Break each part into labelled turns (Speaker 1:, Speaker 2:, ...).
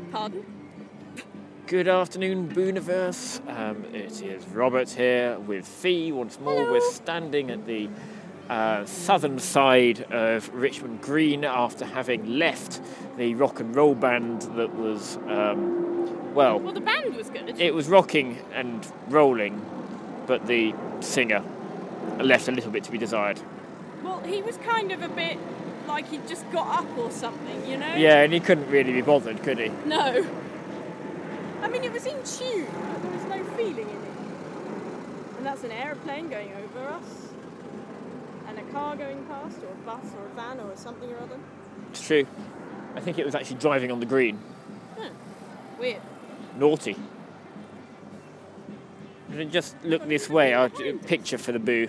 Speaker 1: Pardon?
Speaker 2: Good afternoon, Booniverse. It is Robert here with Fee once more.
Speaker 1: Hello.
Speaker 2: We're standing at the southern side of Richmond Green after having left the rock and roll band that was,
Speaker 1: Well, the band was good.
Speaker 2: it was rocking and rolling, but the singer left a little bit to be desired.
Speaker 1: Well, he was kind of a bit like he'd just got up or something, you know?
Speaker 2: Yeah, and he couldn't really be bothered, could he?
Speaker 1: No. I mean, it was in tune, but there was no feeling in it. And that's an aeroplane going over us, and a car going past, or a bus, or a van, or something or other.
Speaker 2: It's true. I think it was actually driving on the green.
Speaker 1: Weird.
Speaker 2: Naughty. Just look this way, I'll picture for the boo.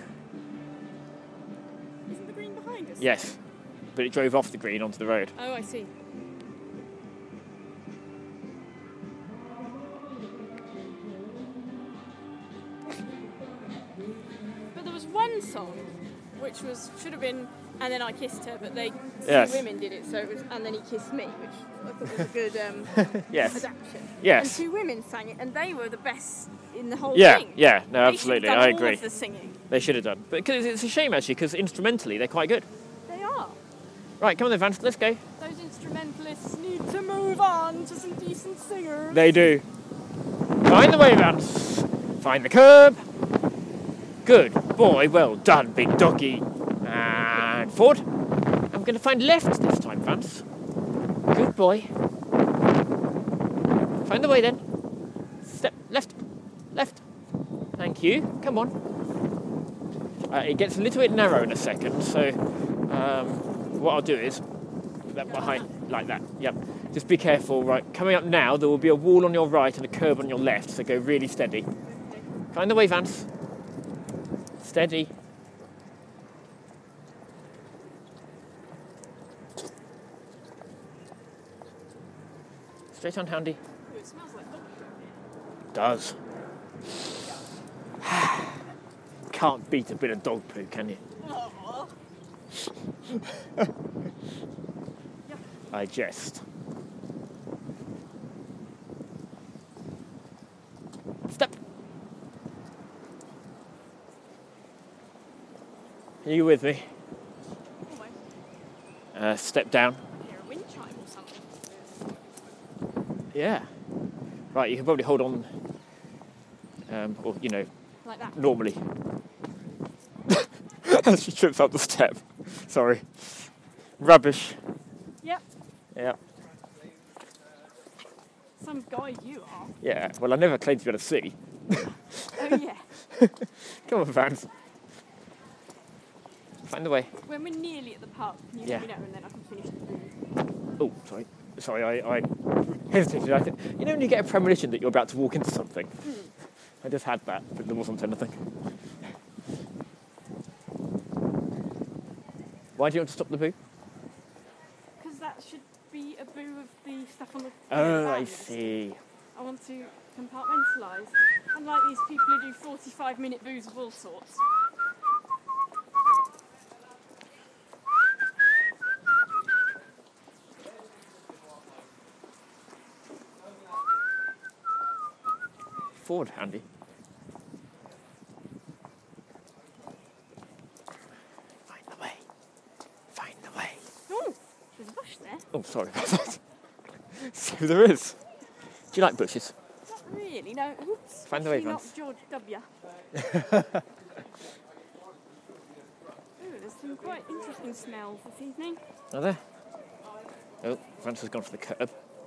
Speaker 1: Isn't the green behind us?
Speaker 2: Yes, but it drove off the green onto the road.
Speaker 1: Oh, I see. But there was one song which should have been "And Then I Kissed Her," but two women did it, so it was "And Then He Kissed Me," which I thought was a good
Speaker 2: Yes.
Speaker 1: adaptation.
Speaker 2: Yes.
Speaker 1: And two women sang it, and they were the best in the whole
Speaker 2: Yeah,
Speaker 1: thing.
Speaker 2: yeah, no,
Speaker 1: They
Speaker 2: absolutely,
Speaker 1: should have
Speaker 2: I
Speaker 1: done all
Speaker 2: agree.
Speaker 1: of the singing.
Speaker 2: They should have done. But cause it's a shame, actually, because instrumentally they're quite good.
Speaker 1: They are.
Speaker 2: Right, come on then, Vance, let's go.
Speaker 1: Those instrumentalists need to move on to some decent singers.
Speaker 2: They do. Find the way, Vance. Find the curb. Good boy, well done, big doggy. And forward. I'm going to find left this time, Vance. Good boy. Find the way then. Step left. Left. Thank you. Come on. It gets a little bit narrow in a second, so what I'll do is that behind like that. Yep. Just be careful. Right, coming up now, there will be a wall on your right and a curb on your left, so go really steady. Find the way, Vance. Steady. Straight on, Handy.
Speaker 1: Ooh, it smells like dog poo.
Speaker 2: Does. Can't beat a bit of dog poo, can you?
Speaker 1: Aw.
Speaker 2: I jest. Step. Are you with me?
Speaker 1: Almost.
Speaker 2: Step down.
Speaker 1: Hear a wind chime or something.
Speaker 2: Yeah. Right, you can probably hold on, or, you know,
Speaker 1: Like that.
Speaker 2: normally. She trips up the step. Sorry. Rubbish.
Speaker 1: Yep.
Speaker 2: Yeah.
Speaker 1: Some guy you are.
Speaker 2: Yeah. Well, I never claimed to be able to see.
Speaker 1: Oh, yeah.
Speaker 2: Come on, Vance. Find the way.
Speaker 1: When we're nearly at the pub, can you
Speaker 2: Yeah.
Speaker 1: let me know and then I can finish the food?
Speaker 2: Oh, sorry. Sorry, I hesitated. You know when you get a premonition that you're about to walk into something? I just had that, but there wasn't anything. Why do you want to stop the boo?
Speaker 1: Because that should be a boo of the stuff on the...
Speaker 2: Oh, I
Speaker 1: band.
Speaker 2: see.
Speaker 1: I want to compartmentalise. Unlike these people who do 45-minute boos of all sorts.
Speaker 2: Forward, Handy. Find the way. Find the way.
Speaker 1: Oh, there's a bush there.
Speaker 2: Oh, sorry about that. So there is. Do you like bushes?
Speaker 1: Not really, no. Oops.
Speaker 2: Find the way,
Speaker 1: Especially not
Speaker 2: Vance.
Speaker 1: George W. Ooh, there's some quite interesting smells this evening.
Speaker 2: Are there? Oh, Vance has gone for the curb.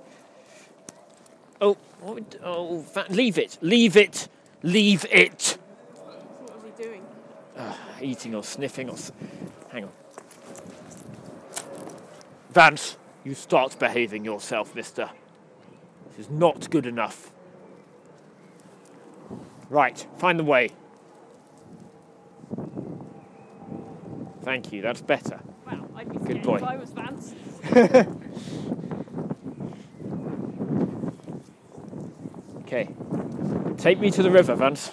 Speaker 2: Oh, leave it, leave it, leave it.
Speaker 1: What was he doing?
Speaker 2: Eating or sniffing or... Hang on. Vance, you start behaving yourself, mister. This is not good enough. Right, find the way. Thank you, that's better.
Speaker 1: Wow, I'd be
Speaker 2: Good
Speaker 1: scared
Speaker 2: boy.
Speaker 1: if I was Vance.
Speaker 2: Okay. Take me to the river, Vance.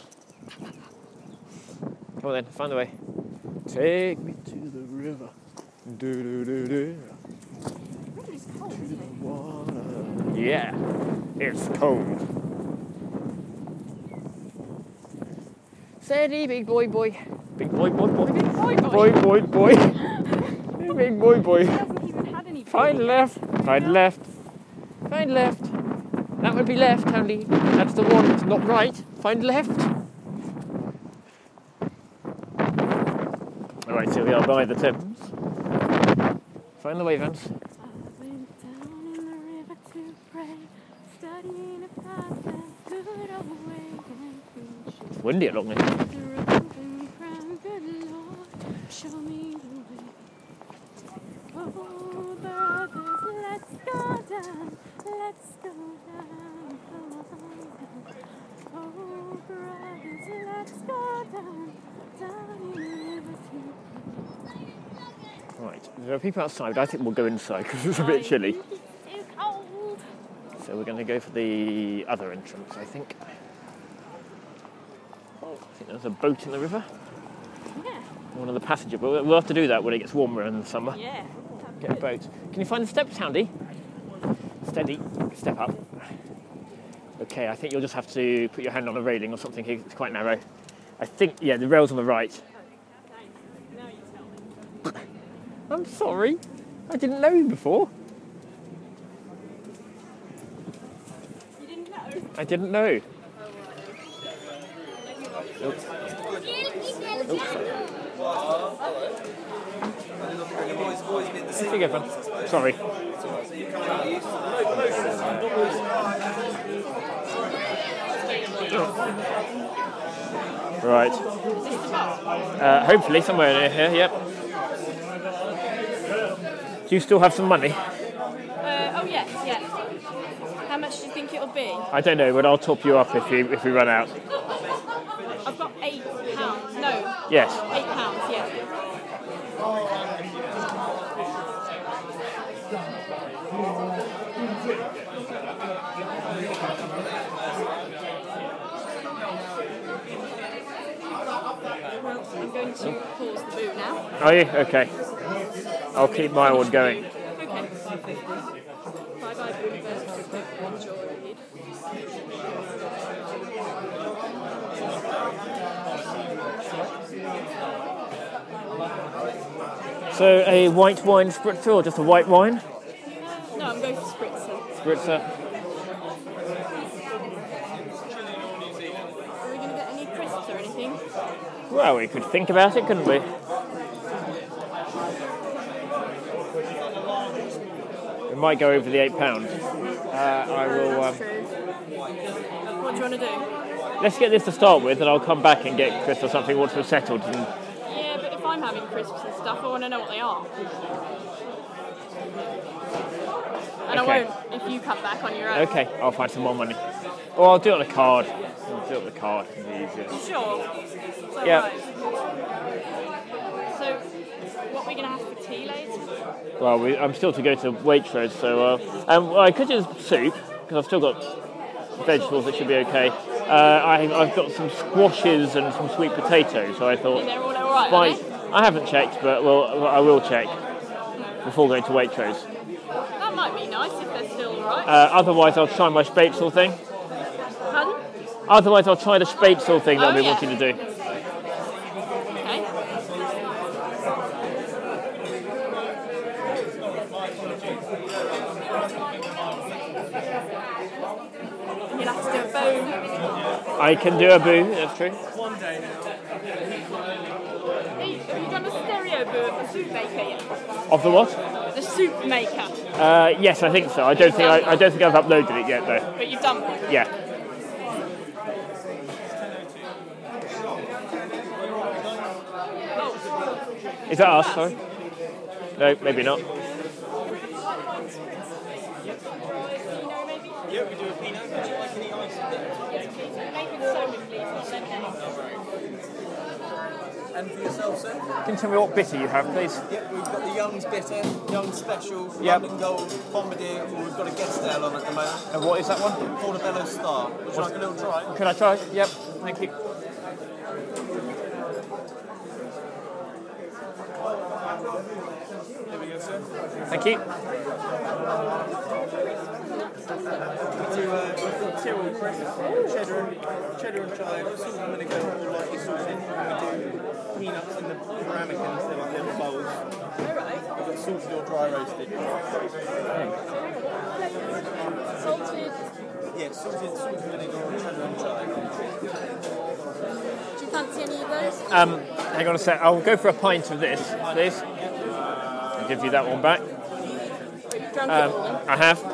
Speaker 2: Come on then, find the way. Take me to the river. Do do do do.
Speaker 1: River's cold, isn't it?
Speaker 2: Water. Yeah, it's cold. Steady, big boy. Big boy.
Speaker 1: Big boy boy.
Speaker 2: Boy. Big boy.
Speaker 1: He hasn't even had any
Speaker 2: Find
Speaker 1: baby
Speaker 2: left.
Speaker 1: yet.
Speaker 2: Find left. Find left. That would be left, Andy. That's the one. It's not right. Find left. Alright, so we are by the Thames. Find the wayvans.
Speaker 1: I went down in the river to pray, studying about that good old way and
Speaker 2: It's windy along there.
Speaker 1: the Roman crown, good Lord, show me the way. Oh, brothers, let's go down, let's go down. Oh, brothers, let's go down in the river to
Speaker 2: Right, there are people outside, but I think we'll go inside because it's a
Speaker 1: pray.
Speaker 2: bit chilly.
Speaker 1: It's cold.
Speaker 2: So we're going to go for the other entrance, I think. Oh, I think there's a boat in the river.
Speaker 1: Yeah.
Speaker 2: One of the passenger boats. We'll have to do that when it gets warmer in the summer.
Speaker 1: Yeah.
Speaker 2: Get a boat. Can you find the steps, Andy? Steady. Step up. Okay, I think you'll just have to put your hand on a railing or something. It's quite narrow. I think, yeah, the rail's on the right.
Speaker 1: Now you tell me.
Speaker 2: I'm sorry. I didn't know you before.
Speaker 1: You didn't know?
Speaker 2: I didn't know. There you go, man. Sorry. Right. Hopefully somewhere near here, yep. Do you still have some money?
Speaker 1: Oh yes, yeah. How much do you think it'll be?
Speaker 2: I don't know, but I'll top you up if we run out.
Speaker 1: I've got £8. No,
Speaker 2: Yes.
Speaker 1: £8, yeah. Well, I'm going to pause the boot now.
Speaker 2: Are you? Okay. I'll keep my one going.
Speaker 1: Okay. Bye-bye, bootbirds. Enjoyed.
Speaker 2: So a white wine spritzer or just a white wine?
Speaker 1: No, I'm going for spritzer.
Speaker 2: Spritzer.
Speaker 1: Are we going to get any crisps or anything?
Speaker 2: Well, we could think about it, couldn't we? We might go over the £8. I will.
Speaker 1: That's true. What do you want to do?
Speaker 2: Let's get this to start with, and I'll come back and get Chris or something once we're settled. And
Speaker 1: Yeah, but if I'm having crisps and stuff, I want to know what they are. And
Speaker 2: Okay.
Speaker 1: I won't if you come back on your own.
Speaker 2: okay, I'll find some more money. Or I'll do it on a card. I'll do it on the card. It'll be easier.
Speaker 1: Sure. So,
Speaker 2: Yeah.
Speaker 1: right. So, what are we going to have for tea later?
Speaker 2: Well, I'm still to go to Waitrose, so I could do soup because I've still got vegetables. It should be okay. I've got some squashes and some sweet potatoes, so I thought.
Speaker 1: And they're all alright,
Speaker 2: Fine.
Speaker 1: are they?
Speaker 2: I haven't checked, but I will check before going to Waitrose.
Speaker 1: That might be nice if they're still alright.
Speaker 2: Otherwise, I'll try my Spätzle thing.
Speaker 1: Pardon?
Speaker 2: Otherwise, I'll try the Spätzle thing that
Speaker 1: Oh,
Speaker 2: I've been
Speaker 1: yeah.
Speaker 2: wanting to do.
Speaker 1: Okay. And you'll have to do a bone.
Speaker 2: I can do a boo, that's true.
Speaker 1: Hey, have you done a stereo boo of the soup maker yet?
Speaker 2: Of the what?
Speaker 1: The soup maker.
Speaker 2: Yes, I think so. I don't think I've uploaded it yet, though.
Speaker 1: But you've done one.
Speaker 2: Yeah.
Speaker 1: Oh,
Speaker 2: Is that us? Sorry. No, maybe not.
Speaker 1: you know, maybe.
Speaker 3: Yeah, we do a peanut. Would you like any ice?
Speaker 1: Yes, please. Make it soda, please, not lemonade.
Speaker 3: And for yourself, sir?
Speaker 2: Can you tell me what bitter you have, please?
Speaker 3: Yep, we've got the Young's Bitter, Young Special,
Speaker 2: Yep.
Speaker 3: London Gold, Bombardier, or we've got a guest ale on at the moment,
Speaker 2: And what is that one?
Speaker 3: Portobello Star. Would you like a little try?
Speaker 2: Can I try? Yep, thank you.
Speaker 3: Here we go, sir.
Speaker 2: Thank you.
Speaker 3: Tyrrell crisps, cheddar and chive, salt and vinegar, all lightly salted. We do peanuts in the ramekins, they're like little bowls.
Speaker 1: Alright.
Speaker 3: We've got salted or dry roasted.
Speaker 1: Salted.
Speaker 3: Yeah, salted vinegar or cheddar and chive.
Speaker 1: Do you fancy any of those?
Speaker 2: Hang on a sec. I'll go for a pint of this, please. I'll give you that one back.
Speaker 1: You've drunk it all then?
Speaker 2: I have.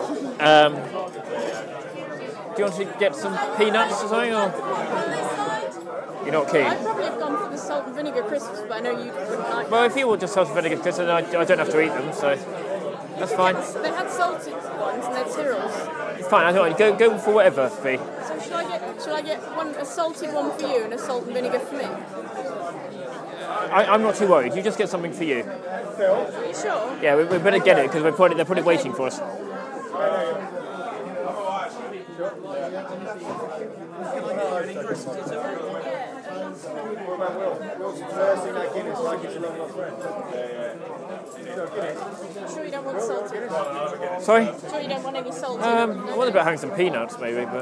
Speaker 2: Do you want to get some peanuts or something, or you're not keen?
Speaker 1: I'd probably have gone for the salt and vinegar crisps, but I know you wouldn't like
Speaker 2: Well, if you want just salt and vinegar, because then I don't have to eat them, so that's fine.
Speaker 1: They had salted ones and they're Tyrrells.
Speaker 2: It's fine. I don't go for whatever, Fee.
Speaker 1: So shall I get a salted one for you and a salt and vinegar for me?
Speaker 2: I'm not too worried. You just get something for you.
Speaker 1: Are you sure?
Speaker 2: Yeah, we better get it because they're probably waiting for us.
Speaker 1: Sure you don't want salted?
Speaker 2: Sorry?
Speaker 1: Sure you don't want any salted?
Speaker 2: I wonder about having some peanuts, maybe, but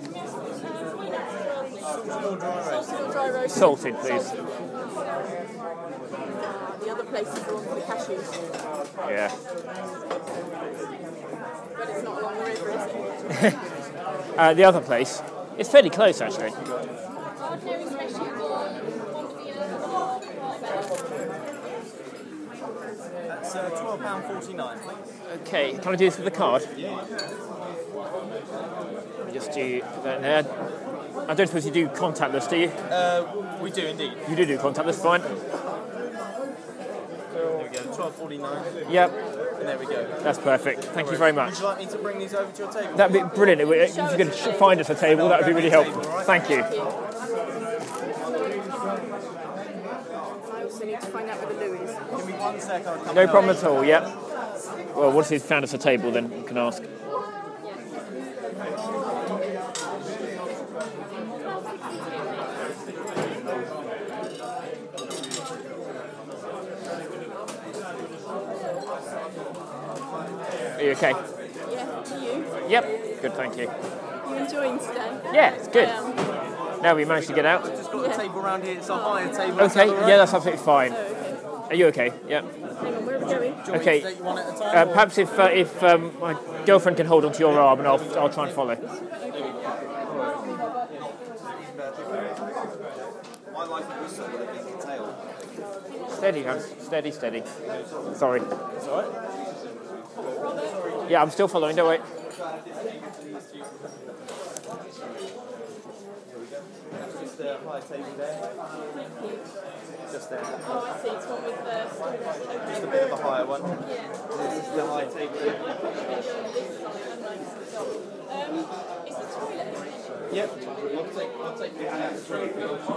Speaker 1: Salted or dry roasted?
Speaker 2: salted, please.
Speaker 1: Salted. The other places are on for the cashews,
Speaker 2: Yeah.
Speaker 1: but it's not along the river, is it?
Speaker 2: The other place, it's fairly close actually.
Speaker 3: That's £12.49, please.
Speaker 2: Okay, can I do this with the card? Let me just do that there. I don't suppose you do contactless, do you?
Speaker 3: We do indeed.
Speaker 2: You do contactless, fine.
Speaker 3: There we go, £12.49.
Speaker 2: Yep,
Speaker 3: And there we go.
Speaker 2: that's perfect. Thank you very much.
Speaker 3: Would you like me to bring these over to your table?
Speaker 2: That'd be brilliant. If you could find us a table, that would be really helpful. Thank you.
Speaker 1: I also need to find out where the loo is.
Speaker 3: Give me 1 sec, I'll come
Speaker 2: No
Speaker 3: down.
Speaker 2: problem at all, yep. Well, once he's found us a table, then you can ask. Are you okay?
Speaker 1: Yeah, to you.
Speaker 2: Yep. Good, thank you.
Speaker 1: You enjoying today?
Speaker 2: Yeah, it's good.
Speaker 1: I am.
Speaker 2: Now we managed to get out.
Speaker 3: Just got a table around here, it's a higher table.
Speaker 2: Okay, yeah, that's absolutely fine.
Speaker 1: Oh, okay.
Speaker 2: Are you okay? Yeah.
Speaker 1: Hang on, where are we going?
Speaker 2: Okay.
Speaker 3: Take one at a time.
Speaker 2: Perhaps if my girlfriend can hold onto your arm, and I'll try and follow.
Speaker 3: I like it with sort of a big tail.
Speaker 2: Steady, Hans. Steady, steady. Sorry.
Speaker 3: It's alright.
Speaker 2: Yeah, I'm still following. Don't wait.
Speaker 3: That's just the high table there. Just there.
Speaker 1: Oh, I see. It's one with the
Speaker 3: Just a bit of a higher one.
Speaker 1: Yeah.
Speaker 3: This is the high table there.
Speaker 1: Is the toilet in there?
Speaker 3: Yep. I'll take the
Speaker 1: Stuff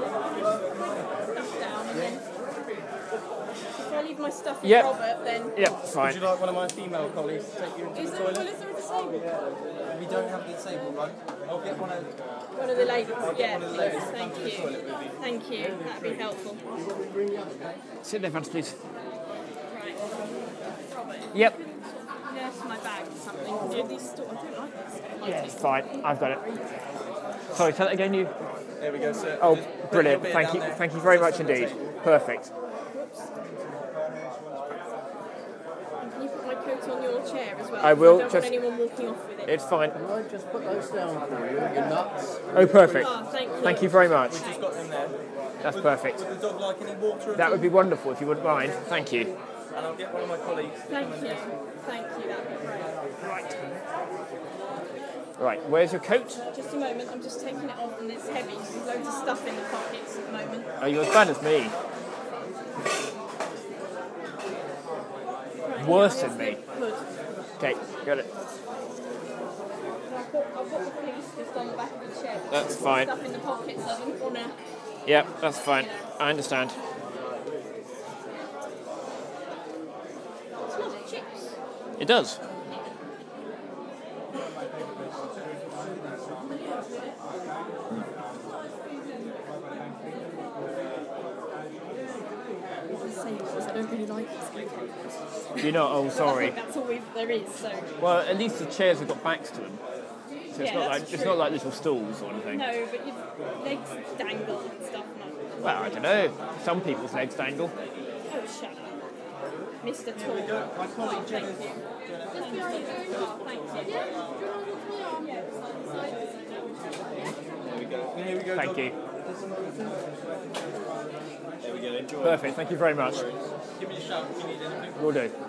Speaker 1: down and then. If I leave my stuff with
Speaker 2: Yep.
Speaker 1: Robert, then.
Speaker 2: Yeah,
Speaker 3: Would
Speaker 2: fine.
Speaker 3: you like one of my female colleagues to take you into
Speaker 1: Is
Speaker 3: the
Speaker 1: there, well,
Speaker 3: toilet?
Speaker 1: is there a disabled?
Speaker 3: We don't have the disabled one. I'll get one of...
Speaker 1: One of the ladies. Yeah,
Speaker 3: one of the
Speaker 1: please.
Speaker 3: ladies to
Speaker 1: Thank
Speaker 3: come to the
Speaker 1: you.
Speaker 3: toilet with you.
Speaker 1: Thank you. That'd be helpful.
Speaker 2: Sit there, Vance, please.
Speaker 1: Right. Robert.
Speaker 2: Yep.
Speaker 1: Nurse my bag or something. Do these store. I don't like this.
Speaker 2: Yeah, it's fine. I've got it. Sorry, say that again, you.
Speaker 3: There we go, sir.
Speaker 2: Oh,
Speaker 3: Just put
Speaker 2: brilliant.
Speaker 3: your beer
Speaker 2: Thank
Speaker 3: down
Speaker 2: you.
Speaker 3: there.
Speaker 2: Thank you very
Speaker 3: Just
Speaker 2: much
Speaker 3: on the
Speaker 2: indeed.
Speaker 3: table.
Speaker 2: Perfect.
Speaker 1: Can you put my coat on your chair as well?
Speaker 2: I will,
Speaker 1: I don't
Speaker 2: just-
Speaker 1: want anyone walking off with it.
Speaker 2: It's fine.
Speaker 4: I just put those down for you, you're nuts.
Speaker 2: Oh, perfect.
Speaker 1: Oh, thank you.
Speaker 2: Thank you very much.
Speaker 3: Just got them there.
Speaker 2: That's perfect.
Speaker 3: Would the dog like any water?
Speaker 2: That would be wonderful if you wouldn't mind. Thank you.
Speaker 3: And I'll get one of my colleagues.
Speaker 1: Thank you. Thank you. That'd be great.
Speaker 2: Right, where's your coat?
Speaker 1: Just a moment. I'm just taking it off and it's heavy. There's loads of stuff in the pockets at the moment.
Speaker 2: Are you as bad as me?
Speaker 1: Right,
Speaker 2: Worse
Speaker 1: yeah,
Speaker 2: than me.
Speaker 1: Good.
Speaker 2: Okay, got it.
Speaker 1: I've got the police just on the back of the chair.
Speaker 2: That's fine.
Speaker 1: Stuff in the pockets. I didn't want to.
Speaker 2: Yep, that's fine. I understand.
Speaker 1: It smells like chips.
Speaker 2: It does.
Speaker 1: Sables. I don't really like it.
Speaker 2: You're not. Oh, sorry.
Speaker 1: That's all there is. So
Speaker 2: Well, at least the chairs have got backs to them, so So it's
Speaker 1: Yeah,
Speaker 2: not
Speaker 1: that's
Speaker 2: like it's
Speaker 1: true.
Speaker 2: not like little stools or anything.
Speaker 1: No, but your legs dangle and stuff.
Speaker 2: Well, I don't know. Some people's legs dangle.
Speaker 1: Oh, shut up. Mr. Tall.
Speaker 3: My colleague
Speaker 1: Thank
Speaker 3: Jenny.
Speaker 1: you. Oh, thank you.
Speaker 3: There we go. Here we go.
Speaker 2: Thank you.
Speaker 3: There we go. Enjoy.
Speaker 2: Perfect. Thank you very much.
Speaker 3: Give me a shout if you need anything.
Speaker 2: Will do.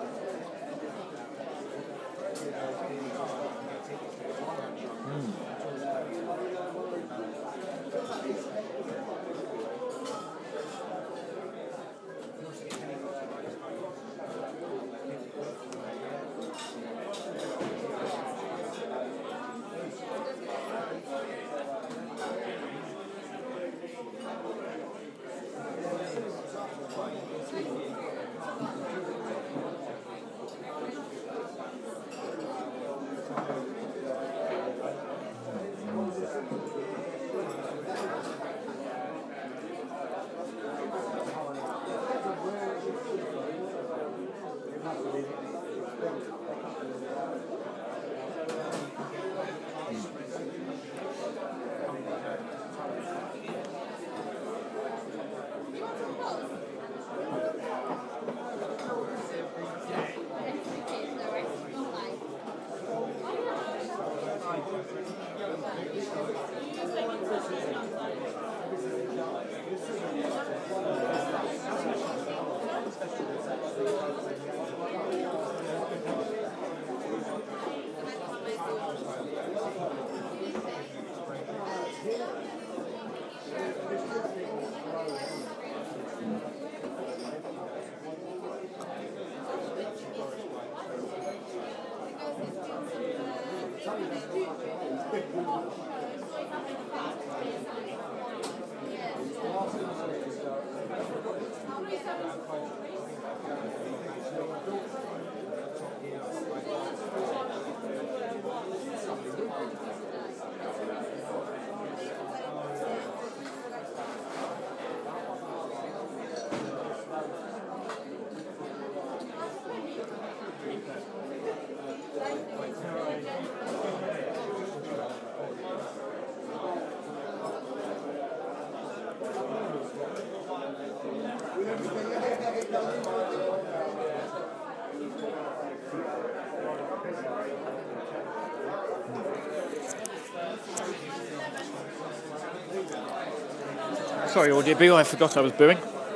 Speaker 2: Sorry, audio boo, I forgot I was booing.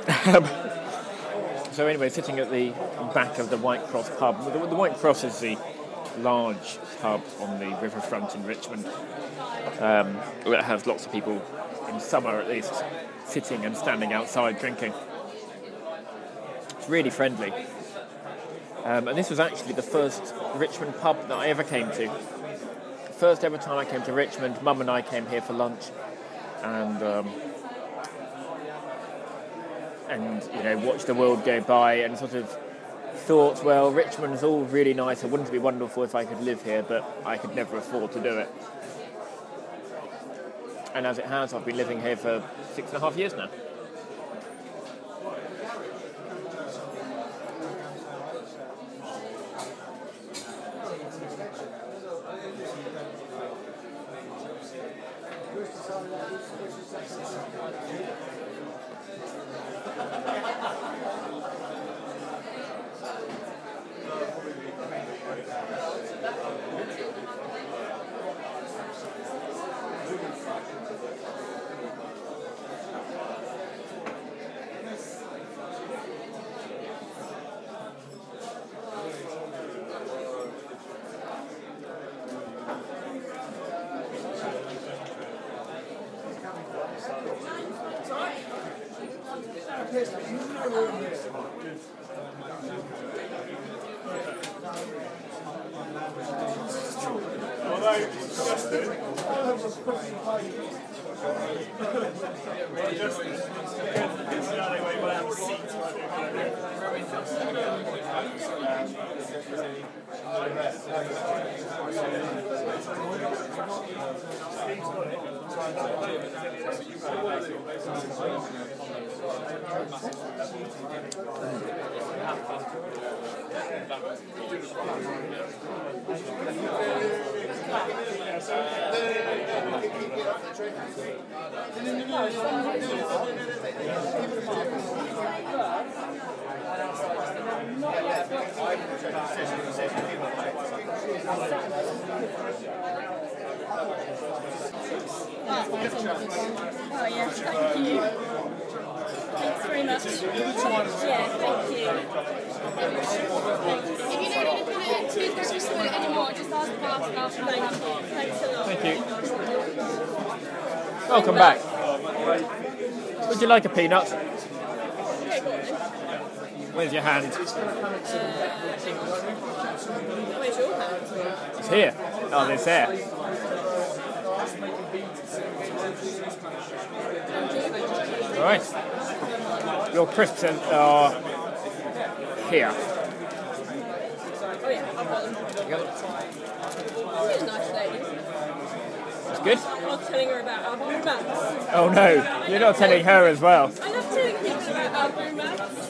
Speaker 2: So anyway, sitting at the back of the White Cross pub. The White Cross is the large pub on the riverfront in Richmond. It has lots of people, in summer at least, sitting and standing outside drinking. It's really friendly. And this was actually the first Richmond pub that I ever came to. The first ever time I came to Richmond, Mum and I came here for lunch, and you know, watched the world go by and sort of thought, well, Richmond's all really nice. Wouldn't it be wonderful if I could live here, but I could never afford to do it. And as it has, I've been living here for 6.5 years now.
Speaker 1: Oh yeah, thank you. Thanks very much. Yeah, thank you.
Speaker 5: If you don't need to put it in toothbrush or something anymore, just ask the bar staff.
Speaker 1: Thank you. Thanks a lot.
Speaker 2: Thank you. Welcome back. Would you like a peanut?
Speaker 1: Yeah, go on then.
Speaker 2: Where's your hand?
Speaker 1: Where's your hand?
Speaker 2: It's here. Oh, it's there. All right. Your crisps are here.
Speaker 1: Oh yeah, I've got them. She's a nice lady.
Speaker 2: That's good.
Speaker 1: I was telling her about our blue maps.
Speaker 2: Oh no, you're not telling her as well.
Speaker 1: I love telling people about our blue maps.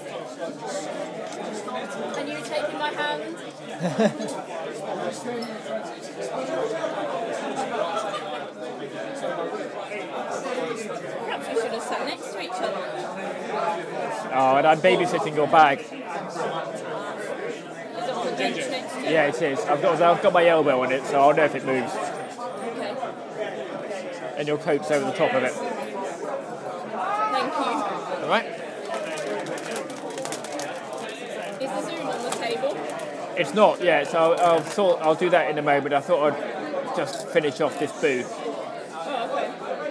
Speaker 1: And you taking my hand. Perhaps we should have sat next to each other.
Speaker 2: Oh, and I'm babysitting your bag.
Speaker 1: Is that on the bench next to you?
Speaker 2: Yeah, it is. I've got my elbow on it, so I'll know if it moves.
Speaker 1: Okay.
Speaker 2: And your coat's over the top of it.
Speaker 1: Thank you.
Speaker 2: All right.
Speaker 1: Is the Zoom on the table?
Speaker 2: It's not yet, so I'll do that in a moment. I thought I'd just finish off this booth.
Speaker 1: Oh, okay.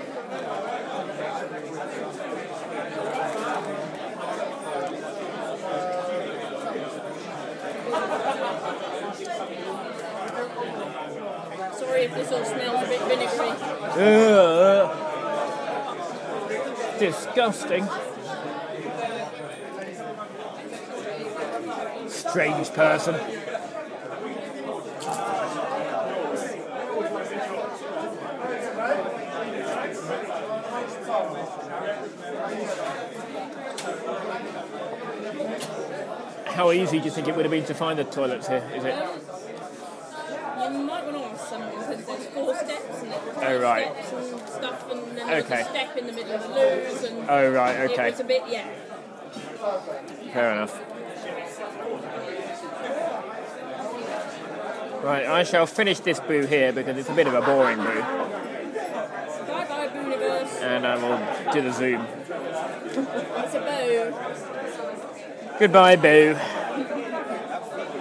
Speaker 1: Sorry if this all smells a bit vinegary.
Speaker 2: Disgusting. Strange person. How easy do you think it would have been to find the toilets here, is it?
Speaker 1: You might want to ask someone because there's 4 steps and
Speaker 2: Oh, right.
Speaker 1: steps and stuff and then there's
Speaker 2: Okay.
Speaker 1: a step in the middle of the loos and
Speaker 2: Oh, right, okay.
Speaker 1: it was a bit, yeah.
Speaker 2: Fair enough. Right, I shall finish this boo here because it's a bit of a boring boo.
Speaker 1: Bye bye Booniverse.
Speaker 2: And I will do the Zoom.
Speaker 1: It's a bow.
Speaker 2: Goodbye, boo.